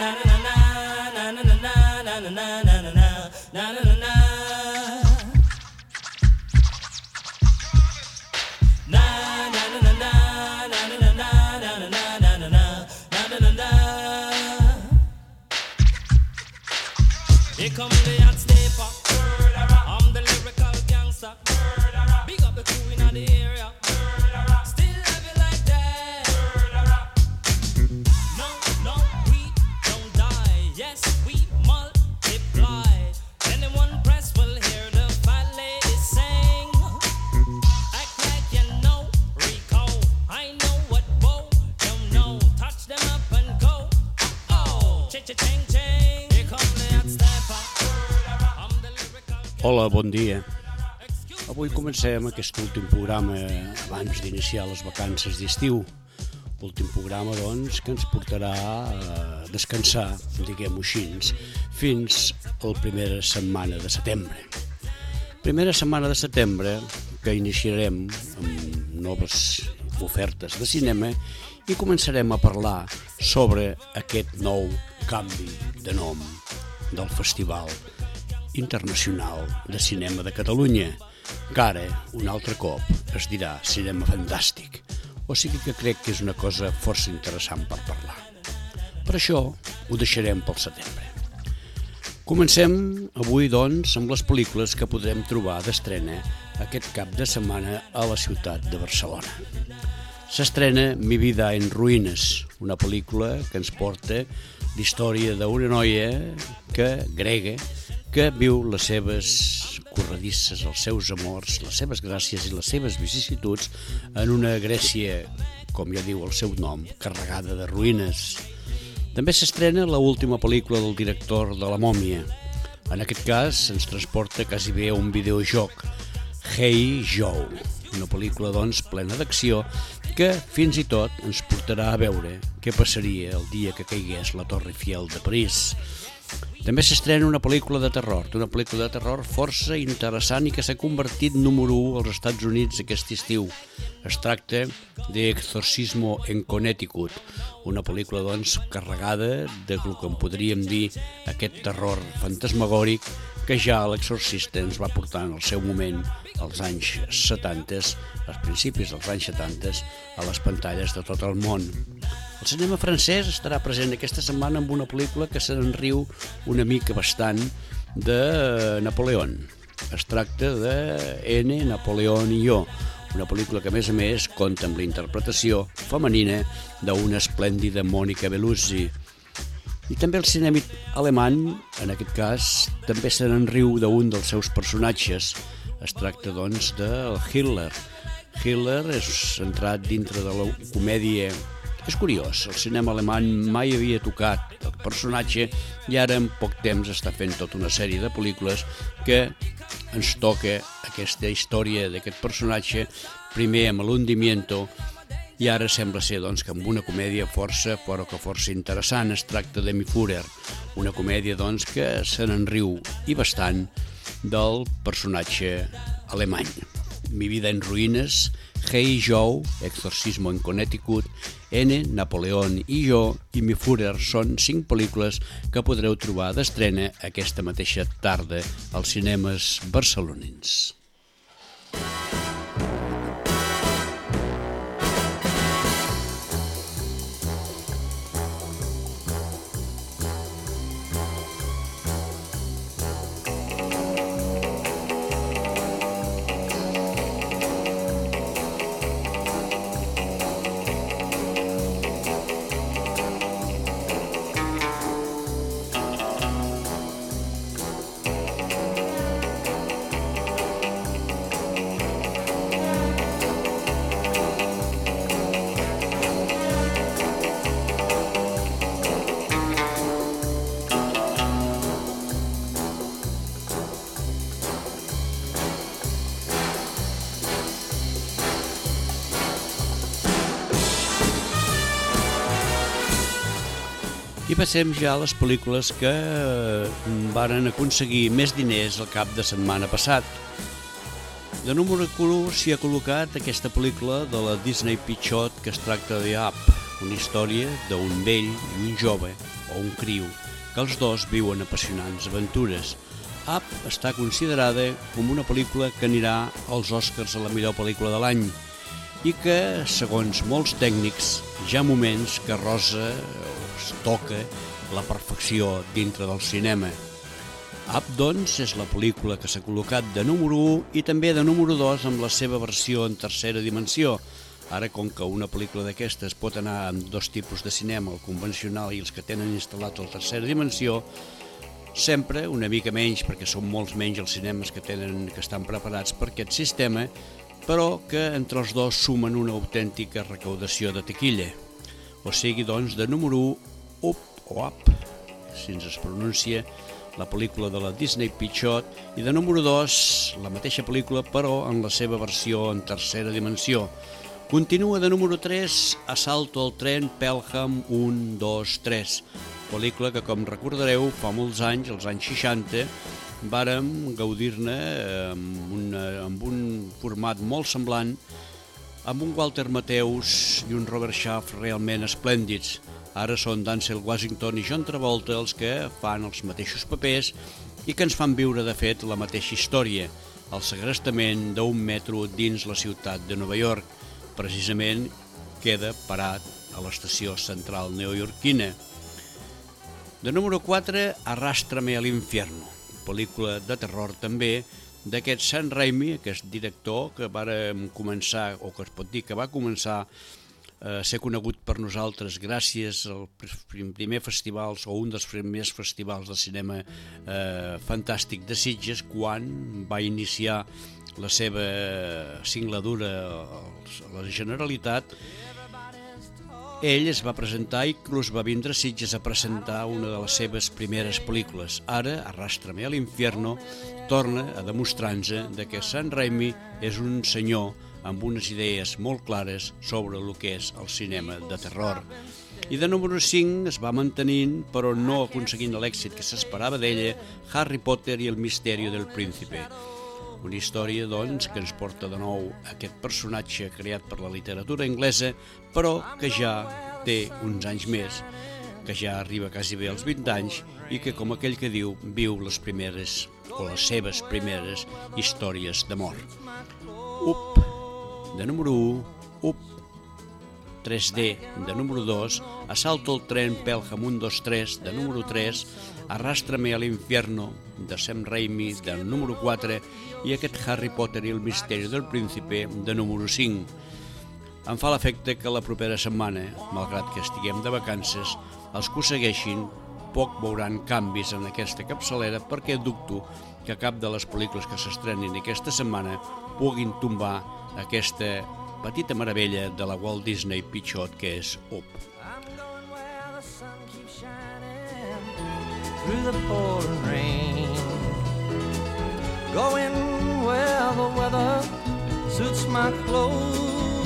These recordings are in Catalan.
Here come the hot stepper. I'm the lyrical gangster. Big up the crew in the area. Still love you like that. No, no, we don't die. Yes, we multiply. Anyone press will hear the fat lady sing. Act like you know Rico. I know what Bo don't know. Touch them up and go. Oh, cha-cha-ching-ching. Here come the hot stepper. Hola, bon dia. Avui comencem aquest últim programa abans d'iniciar les vacances d'estiu. Últim programa, doncs, que ens portarà a descansar, diguem-ho així, fins a la primera setmana de setembre. Primera setmana de setembre que iniciarem amb noves ofertes de cinema i començarem a parlar sobre aquest nou canvi de nom del Festival Internacional de Cinema de Catalunya, que ara, un altre cop, es dirà Cinema Fantàstic, o sigui que crec que és una cosa força interessant per parlar. Per això ho deixarem pel setembre. Comencem avui, doncs, amb les pel·lícules que podrem trobar d'estrena aquest cap de setmana a la ciutat de Barcelona. S'estrena Mi vida en ruïnes, una pel·lícula que ens porta l'història d'una noia grega que viu les seves corredisses, els seus amors, les seves gràcies i les seves vicissituds en una Grècia, com ja diu el seu nom, carregada de ruïnes. També s'estrena l'última pel·lícula del director de La mòmia. En aquest cas ens transporta quasi bé a un videojoc, Hey Joe, una pel·lícula doncs plena d'acció que fins i tot ens portarà a veure què passaria el dia que caigués la Torre Eiffel de París. També s'estrena una pel·lícula de terror força interessant i que s'ha convertit número 1 als Estats Units aquest estiu. Es tracta d'Exorcismo en Connecticut, una pel·lícula doncs carregada de el que en podríem dir aquest terror fantasmagòric que ja l'Exorcista ens va portar en el seu moment als anys 70, als principis dels anys 70, a les pantalles de tot el món. El cinema francès estarà present aquesta setmana amb una pel·lícula que se n'enriu una mica bastant de Napoleón. Es tracta de N. Napoleón i jo, una pel·lícula que a més compta amb la interpretació femenina d'una esplèndida Mònica Bellucci. I també el cinema alemany, en aquest cas, també se n'enriu d'un dels seus personatges. Es tracta, doncs, del Hitler. Hitler és entrat dintre de la comèdia. És curiós, el cinema alemany mai havia tocat el personatge i ara en poc temps està fent tota una sèrie de pel·lícules que ens toca aquesta història d'aquest personatge, primer amb l'Hundimiento i ara sembla ser doncs, que amb una comèdia força interessant. Es tracta de Mi Führer, una comèdia doncs, que se n'enriu i bastant del personatge alemany. Mi vida en ruïnes, Hey Joe, Exorcismo en Connecticut, N, Napoleón i jo i Mi Führer són 5 pel·lícules que podreu trobar d'estrena aquesta mateixa tarda als cinemes barcelonins. I passem ja a les pel·lícules que varen aconseguir més diners el cap de setmana passat. De número 1 s'hi ha col·locat aquesta pel·lícula de la Disney Pitchot que es tracta de Up, una història d'un vell i un jove, o un criu, que els dos viuen apassionants aventures. Up està considerada com una pel·lícula que anirà als Oscars a la millor pel·lícula de l'any i que, segons molts tècnics, hi ha moments que rosa o es toca la perfecció dintre del cinema. Up, doncs, és la pel·lícula que s'ha col·locat de número 1 i també de número 2 amb la seva versió en tercera dimensió. Ara, com que una pel·lícula d'aquestes pot anar amb dos tipus de cinema, el convencional i els que tenen instal·lat la tercera dimensió, sempre una mica menys, perquè són molts menys els cinemes que estan preparats per aquest sistema, però que entre els dos sumen una autèntica recaudació de taquilla. O sigui, doncs, de número 1, Up, si ens es pronuncia, la pel·lícula de la Disney Pictures, i de número 2, la mateixa pel·lícula, però en la seva versió en tercera dimensió. Continua de número 3, Assalto al tren Pelham 1, 2, 3, pel·lícula que, com recordareu, fa molts anys, als anys 60, vàrem gaudir-ne amb un format molt semblant, amb un Walter Matthäus i un Robert Schaff realment esplèndids. Ara són Denzel Washington i John Travolta els que fan els mateixos papers i que ens fan viure, de fet, la mateixa història, el segrestament d'un metro dins la ciutat de Nova York. Precisament queda parat a l'estació central neoyorquina. De número 4, Arrástrame al infierno, pel·lícula de terror també, d'aquest Sam Raimi, aquest director que vàrem començar, o que es pot dir que va començar a ser conegut per nosaltres gràcies al primer festival o un dels primers festivals de cinema fantàstic de Sitges, quan va iniciar la seva singladura a la Generalitat. Ell es va presentar i inclús va vindre a Sitges a presentar una de les seves primeres pel·lícules. Ara, Arrástrame al infierno, torna a demostrar-nos que Sam Raimi és un senyor amb unes idees molt clares sobre el que és el cinema de terror. I de número 5 es va mantenint, però no aconseguint l'èxit que s'esperava d'ella, Harry Potter i el misteri del príncipe. Una història, doncs, que ens porta de nou aquest personatge creat per la literatura anglesa, però que ja té uns anys més, que ja arriba quasi bé als 20 anys i que, com aquell que diu, viu les primeres o les seves primeres històries d'amor. Up, de número 1, Up, 3D, de número 2, Assalto al tren Pelham 1, 2, 3, de número 3, Arrástrame al infierno, de Sam Raimi, de número 4, i aquest Harry Potter i el misteri del príncipe, de número 5. Em fa l'efecte que la propera setmana, malgrat que estiguem de vacances, els que ho segueixin poc veuran canvis en aquesta capçalera, perquè dubto que cap de les pel·lícules que s'estrenin aquesta setmana puguin tombar aquesta petita meravella de la Walt Disney Pictures que és Up. Through the pouring rain, going where the weather suits my clothes,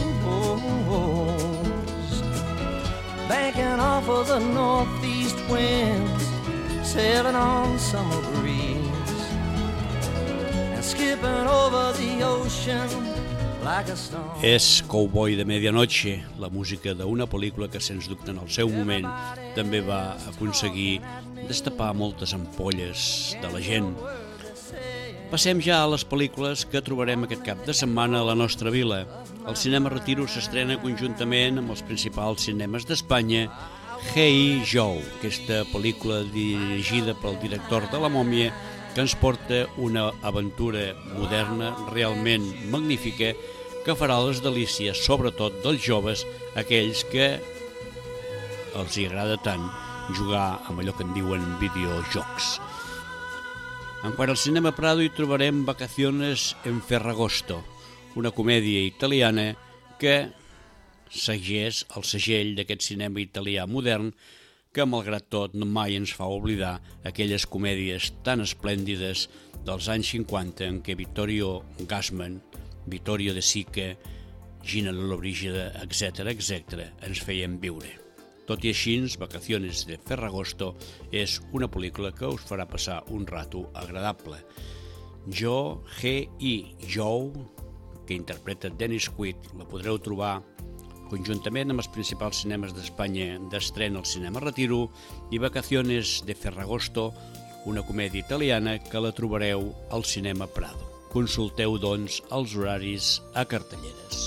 banking off of the northeast winds, sailing on summer breeze, and skipping over the ocean like a stone. És Cowboy de Medianoche, la música d'una pel·lícula que, sens dubte, en el seu moment també va aconseguir destapar moltes ampolles de la gent. Passem ja a les pel·lícules que trobarem aquest cap de setmana a la nostra vila. El Cinema Retiro s'estrena conjuntament amb els principals cinemes d'Espanya Hey Joe, aquesta pel·lícula dirigida pel director de La Mòmia, que ens porta una aventura moderna realment magnífica que farà les delícies, sobretot dels joves, aquells que els hi agrada tant jugar amb allò que en diuen videojocs. En quant al cinema Prado hi trobarem Vacaciones en Ferragosto, una comèdia italiana que segueix el segell d'aquest cinema italià modern que, malgrat tot, mai ens fa oblidar aquelles comèdies tan esplèndides dels anys 50 en què Vittorio Gassman, Vittorio De Sica, Gina Lollobrigida, etc., ens feien viure. Tot i així, Vacaciones de Ferragosto és una pel·lícula que us farà passar un rato agradable. Jo, He i Joe, que interpreta Dennis Quaid, la podreu trobar conjuntament amb els principals cinemes d'Espanya d'estrena al Cinema Retiro i Vacaciones de Ferragosto, una comèdia italiana que la trobareu al Cinema Prado. Consulteu, doncs, els horaris a cartelleres.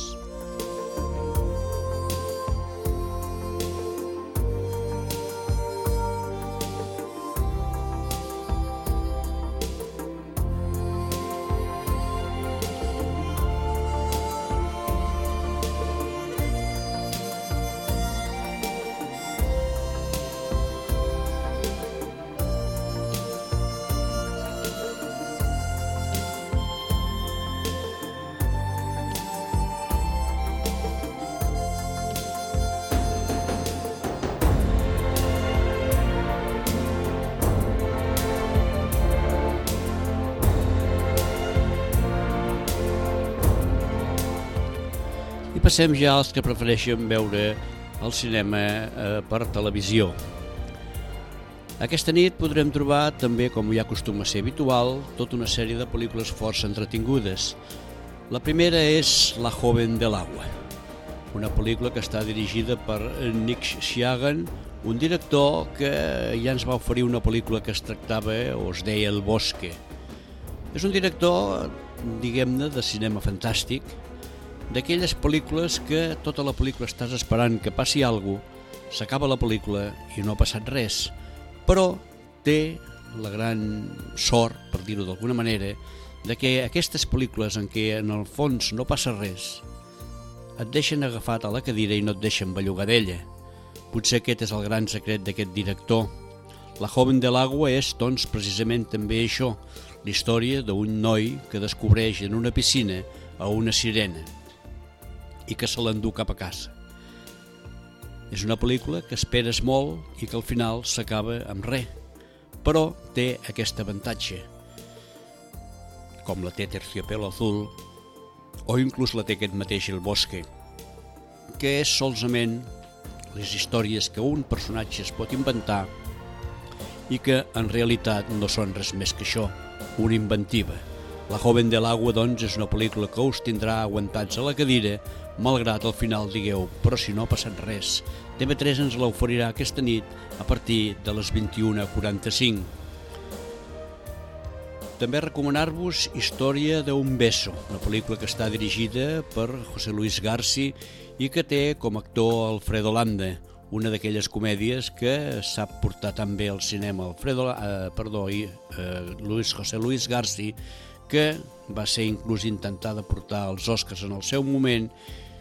I passem ja als que prefereixen veure el cinema per televisió. Aquesta nit podrem trobar, també com ja acostuma a ser habitual, tota una sèrie de pel·lícules força entretingudes. La primera és La joven del agua, una pel·lícula que està dirigida per Nick Schiagan, un director que ja ens va oferir una pel·lícula que es tractava o es deia El bosque. És un director, diguem-ne, de cinema fantàstic, d'aquelles pel·lícules que tota la pel·lícula estàs esperant que passi alguna cosa, s'acaba la pel·lícula i no ha passat res, però té la gran sort, per dir-ho d'alguna manera, de que aquestes pel·lícules en què en el fons no passa res et deixen agafat a la cadira i no et deixen bellugar d'ella. Potser aquest és el gran secret d'aquest director. La joven del agua és, doncs, precisament també això, la història d'un noi que descobreix en una piscina a una sirena i que se l'endú cap a casa. És una pel·lícula que esperes molt i que al final s'acaba amb res, però té aquest avantatge, com la té Terciopelo Azul, o inclús la té aquest mateix El bosque, que és solament les històries que un personatge es pot inventar i que en realitat no són res més que això, una inventiva. La joven del agua, doncs, és una pel·lícula que us tindrà aguantats a la cadira, malgrat al final digueu, però si no ha passat res. TV3 ens l'oferirà aquesta nit a partir de les 21:45. També recomanar-vos Història d'un beso, una pel·lícula que està dirigida per José Luis Garci i que té com a actor Alfredo Landa, una d'aquelles comèdies que sap portar tan bé al cinema José Luis Garci, que va ser inclús intentada portar als Oscars en el seu moment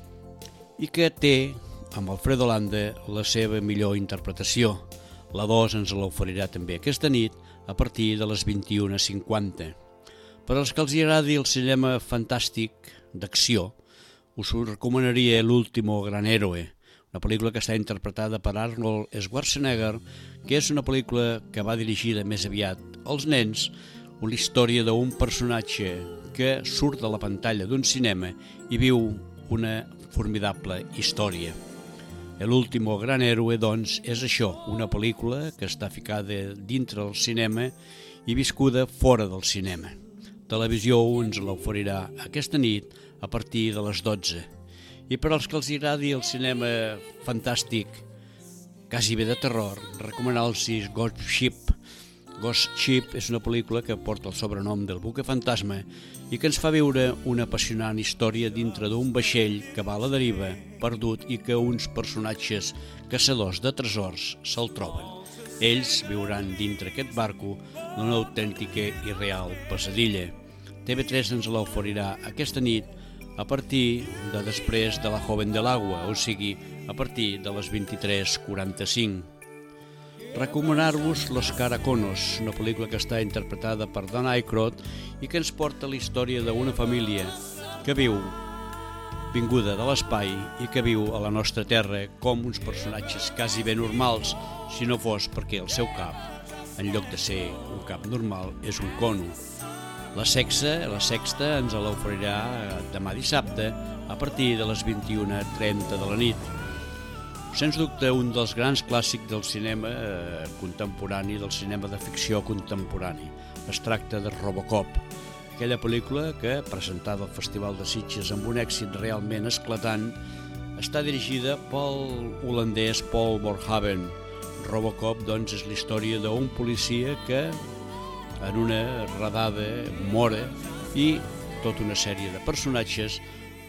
i que té, amb Alfredo Landa, la seva millor interpretació. La 2 ens l'oferirà també aquesta nit a partir de les 21:50. Per als que els agradi el cinema fantàstic d'acció, us recomanaria L'último gran héroe, una pel·lícula que està interpretada per Arnold Schwarzenegger, que és una pel·lícula que va dirigida més aviat als nens, una història d'un personatge que surt de la pantalla d'un cinema i viu una formidable història. L'último gran héroe, doncs, és això, una pel·lícula que està ficada dintre del cinema i viscuda fora del cinema. Televisió ens l'oferirà aquesta nit a partir de les 12. I per als que els agradi el cinema fantàstic, quasi bé de terror, recomanar-los Ghost Ship. Ghost Ship és una pel·lícula que porta el sobrenom del buque fantasma i que ens fa viure una apassionant història dintre d'un vaixell que va a la deriva, perdut, i que uns personatges caçadors de tresors se'l troben. Ells viuran dintre aquest barco una autèntica i real pesadilla. TV3 ens l'oferirà aquesta nit a partir de després de La joven del agua, o sigui, a partir de les 23:45. Recomanar-vos Los Caraconos, una pel·lícula que està interpretada per Dan Aykroyd i que ens porta la història d'una família que viu vinguda de l'espai i que viu a la nostra terra com uns personatges quasi ben normals, si no fos perquè el seu cap, en lloc de ser un cap normal, és un cono. La Sexta ens l'oferirà demà dissabte a partir de les 21:30 de la nit. Sens dubte, un dels grans clàssics del cinema contemporani, del cinema de ficció contemporani. Es tracta de Robocop, aquella pel·lícula que, presentada al Festival de Sitges amb un èxit realment esclatant, Està dirigida pel holandès Paul Verhoeven. Robocop, doncs, és la història d'un policia que en una redada mora i tota una sèrie de personatges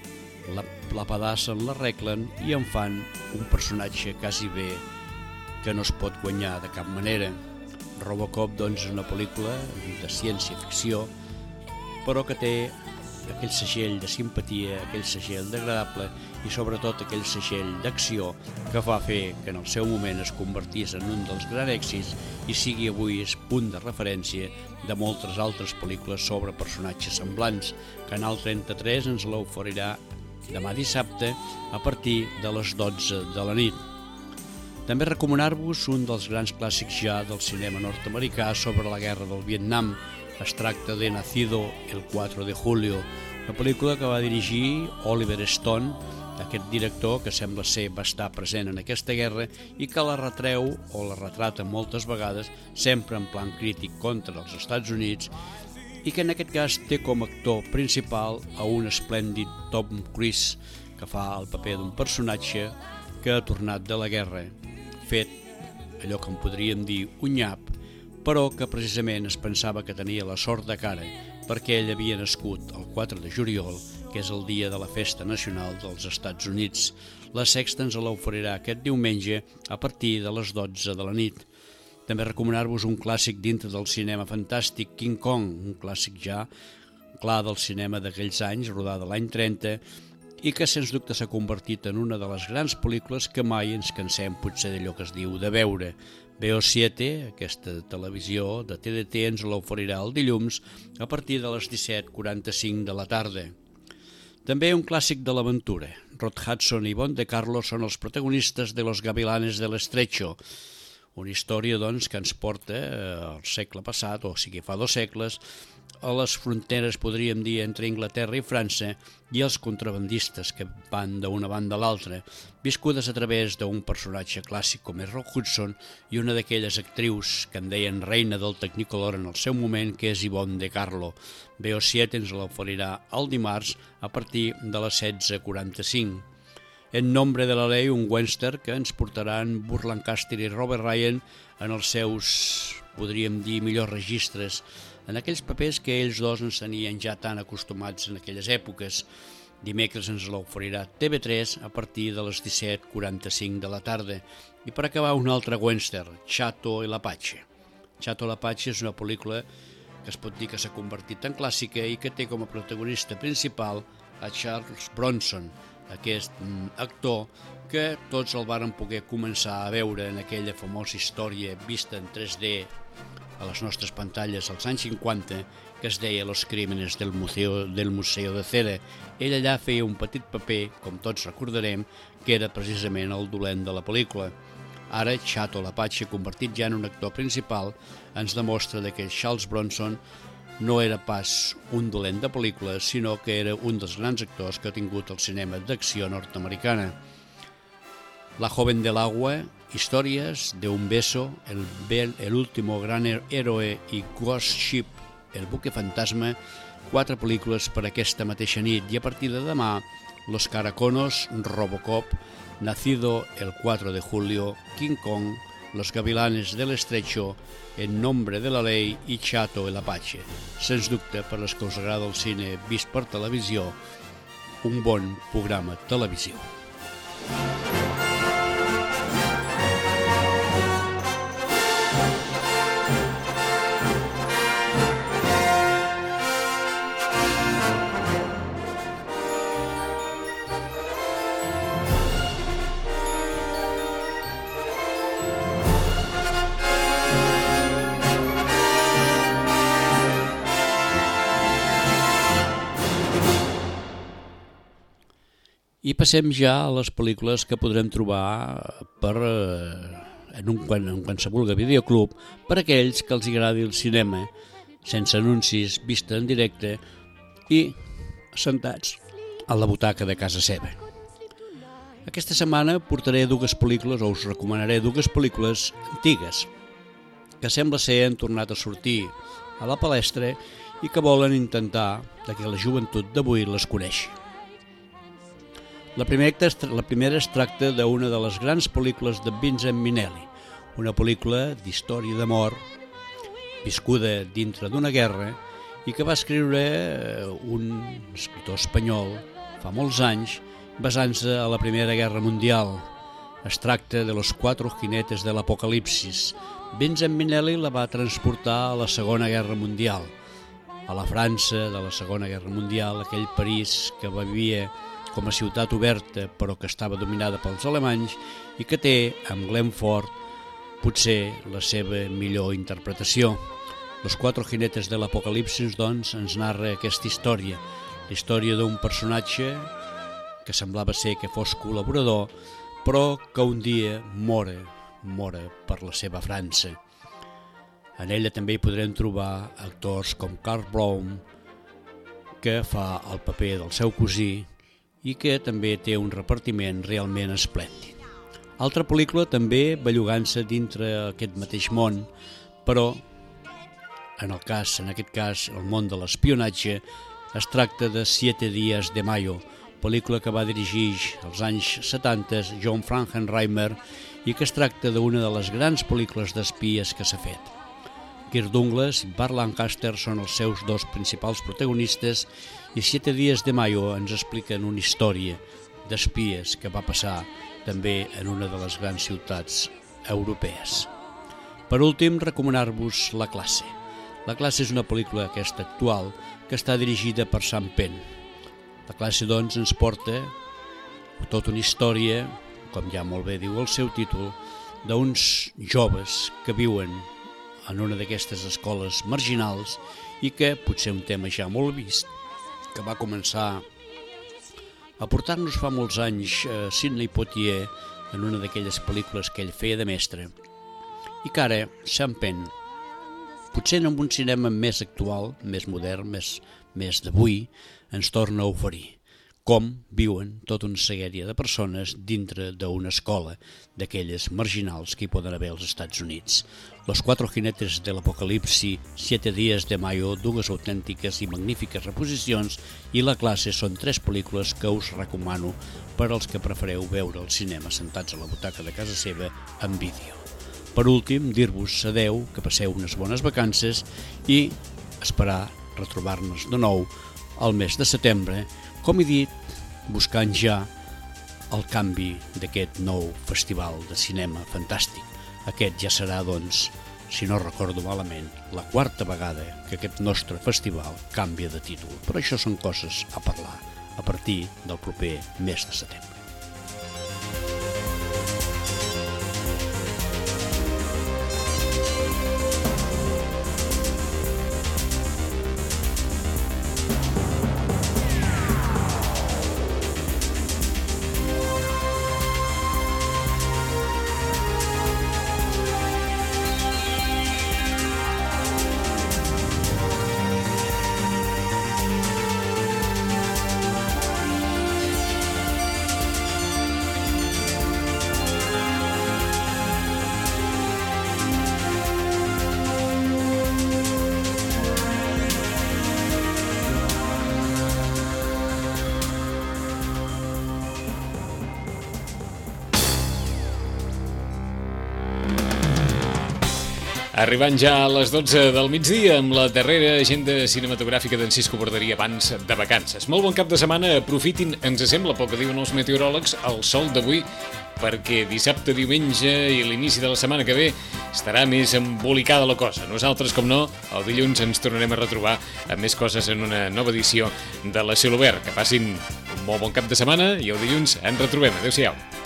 la pedassen, l'arreglen i en fan un personatge quasi bé que no es pot guanyar de cap manera. Robocop, doncs, és una pel·lícula de ciència-ficció, però que té aquell segell de simpatia, aquell segell d'agradable i sobretot aquell segell d'acció que va fer que en el seu moment es convertís en un dels grans èxits i sigui avui punt de referència de moltes altres pel·lícules sobre personatges semblants. Canal 33 ens l'oferirà demà dissabte a partir de les 12 de la nit. També recomanar-vos un dels grans clàssics ja del cinema nord-americà sobre la guerra del Vietnam. Es tracta de Nacido el 4 de julio, una pel·lícula que va dirigir Oliver Stone, aquest director que sembla ser va estar present en aquesta guerra i que la retreu o la retrata moltes vegades sempre en plan crític contra els Estats Units i que en aquest cas té com a actor principal a un esplèndid Tom Cruise que fa el paper d'un personatge que ha tornat de la guerra, fet allò que en podríem dir un nyap, però que precisament es pensava que tenia la sort de cara perquè ell havia nascut el 4 de juliol, que és el dia de la festa nacional dels Estats Units. La Sexta ens l'oferirà aquest diumenge a partir de les 12 de la nit. També recomanar-vos un clàssic dintre del cinema fantàstic, King Kong, un clàssic ja clar del cinema d'aquells anys, rodada l'any 30, i que sens dubte s'ha convertit en una de les grans pel·lícules que mai ens cansem potser d'allò que es diu de veure. BO7, aquesta televisió de TDT, ens l'oferirà el dilluns a partir de les 17:45 de la tarda. També un clàssic de l'aventura. Rod Hudson i Yvonne De Carlo són els protagonistes de Los Gavilanes del Estrecho, una història doncs, que ens porta al segle passat, o sigui fa 2 segles, a les fronteres, podríem dir, entre Anglaterra i França i els contrabandistes que van d'una banda a l'altra, viscudes a través d'un personatge clàssic com és Rock Hudson i una d'aquelles actrius que en deien reina del Technicolor en el seu moment, que és Yvonne De Carlo. BO7 ens l'oferirà el dimarts a partir de les 16:45. En nombre de la ley, un western que ens portaran Burt Lancaster i Robert Ryan en els seus, podríem dir, millors registres, en aquells papers que ells dos ens tenien ja tan acostumats en aquelles èpoques. Dimecres ens l'oferirà TV3 a partir de les 17:45 de la tarda. I per acabar un altre western, Chato i l'Apache. Chato i l'Apache és una pel·lícula que es pot dir que s'ha convertit en clàssica i que té com a protagonista principal a Charles Bronson, aquest actor que tots el varen poder començar a veure en aquella famosa història vista en 3D a les nostres pantalles als anys 50 que es deia Los Crímenes del Museo de Cera. Ell allà feia un petit paper, com tots recordarem, que era precisament el dolent de la pel·lícula. Ara, Chato l'Apache, convertit ja en un actor principal, ens demostra que Charles Bronson no era pas un dolent de pel·lícula, sinó que era un dels grans actors que ha tingut el cinema d'acció nord-americana. La joven del agua, Historias de un beso, El último gran héroe i Ghost Ship, El buque fantasma, 4 pel·lícules per aquesta mateixa nit i a partir de demà Los Caraconos, Robocop, Nacido el 4 de julio, King Kong, Los Gavilanes del Estrecho, En nombre de la ley i Chato el Apache. Sens dubte, per les que us agrada el cine vist per televisió, un bon programa televisiu. I passem ja a les pel·lícules que podrem trobar en qualsevol videoclub per aquells que els agradi el cinema, sense anuncis, vista en directe i assentats a la butaca de casa seva. Aquesta setmana portaré 2 pel·lícules, o us recomanaré 2 pel·lícules antigues, que sembla ser han tornat a sortir a la palestra i que volen intentar que la joventut d'avui les coneixi. La primera es tracta d'una de les grans pel·lícules de Vincent Minnelli, una pel·lícula d'història d'amor viscuda dintre d'una guerra i que va escriure un escriptor espanyol fa molts anys basant-se a la Primera Guerra Mundial. Es tracta de Los Cuatro Jinetes de l'Apocalipsis. Vincent Minnelli la va transportar a la Segona Guerra Mundial, a la França de la Segona Guerra Mundial, aquell París que vivia com a ciutat oberta però que estava dominada pels alemanys i que té, amb Glenn Ford, potser la seva millor interpretació. Los Cuatro Jinetes de l'Apocalipsis, doncs, ens narra aquesta història, la història d'un personatge que semblava ser que fos col·laborador, però que un dia mora per la seva França. En ella també hi podrem trobar actors com Karl Brown, que fa el paper del seu cosí i que també té un repartiment realment esplèndid. Altra pel·lícula també bellugant-se dintre aquest mateix món, però en aquest cas el món de l'espionatge, es tracta de Siete Días de Mayo, pel·lícula que va dirigir als anys 70 John Frankenheimer i que es tracta d'una de les grans pel·lícules d'espies que s'ha fet. Kirk Douglas i Burt Lancaster són els seus dos principals protagonistes i Siete Días de Mayo ens expliquen una història d'espies que va passar també en una de les grans ciutats europees. Per últim, recomanar-vos La classe. La classe és una pel·lícula aquesta actual que està dirigida per Sam Penn. La classe, doncs, ens porta tota una història, com ja molt bé diu el seu títol, d'uns joves que viuen en una d'aquestes escoles marginals i que, potser un tema ja molt vist, que va començar a portar-nos fa molts anys Sidney Poitier en una d'aquelles pel·lícules que ell feia de mestre i que ara Sam Penn, potser en un cinema més actual, més modern, més d'avui, ens torna a oferir com viuen tota una sèrie de persones dintre d'una escola d'aquelles marginals que hi poden haver als Estats Units. Los Cuatro Jinetes de l'Apocalipsi, Siete Días de Mayo, dues autèntiques i magnífiques reposicions, i La classe són tres pel·lícules que us recomano per als que prefereu veure el cinema sentats a la butaca de casa seva en vídeo. Per últim, dir-vos adeu, que passeu unes bones vacances i esperar retrobar-nos de nou al mes de setembre, com he dit, buscant ja el canvi d'aquest nou festival de cinema fantàstic. Aquest ja serà, doncs, si no recordo malament, la quarta vegada que aquest nostre festival canvia de títol. Però això són coses a parlar a partir del proper mes de setembre. Arribant ja a les 12 del migdia amb la darrera agenda cinematogràfica d'en Cisco Borderí abans de vacances. Molt bon cap de setmana, aprofitin, ens sembla pel que diuen els meteoròlegs, el sol d'avui, perquè dissabte, diumenge i l'inici de la setmana que ve estarà més embolicada la cosa. Nosaltres, com no, el dilluns ens tornarem a retrobar amb més coses en una nova edició de la Cielo Verd. Que passin un molt bon cap de setmana i el dilluns ens retrobem. Adéu-siau.